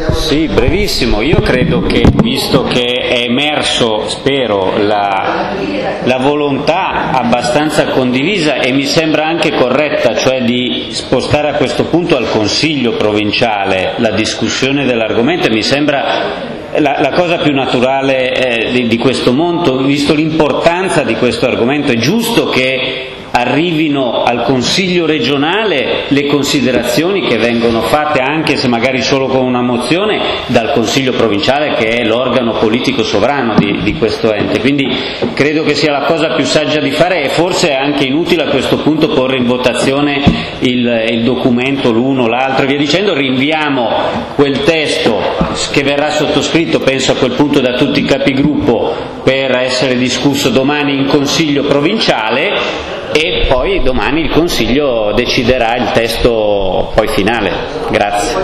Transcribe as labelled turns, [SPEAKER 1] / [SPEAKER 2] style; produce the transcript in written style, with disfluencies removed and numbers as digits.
[SPEAKER 1] Sì, brevissimo. Io credo che, visto che è emerso, spero, la volontà abbastanza condivisa e mi sembra anche corretta, cioè di spostare a questo punto al Consiglio provinciale la discussione dell'argomento, mi sembra la cosa più naturale di questo mondo, visto l'importanza di questo argomento. È giusto che arrivino al Consiglio regionale le considerazioni che vengono fatte, anche se magari solo con una mozione, dal Consiglio provinciale, che è l'organo politico sovrano di questo ente. Quindi credo che sia la cosa più saggia di fare, e forse è anche inutile a questo punto porre in votazione il documento, l'uno, l'altro e via dicendo. Rinviamo quel testo che verrà sottoscritto, penso a quel punto, da tutti i capigruppo, per essere discusso domani in Consiglio provinciale, e poi domani il Consiglio deciderà il testo poi finale. Grazie.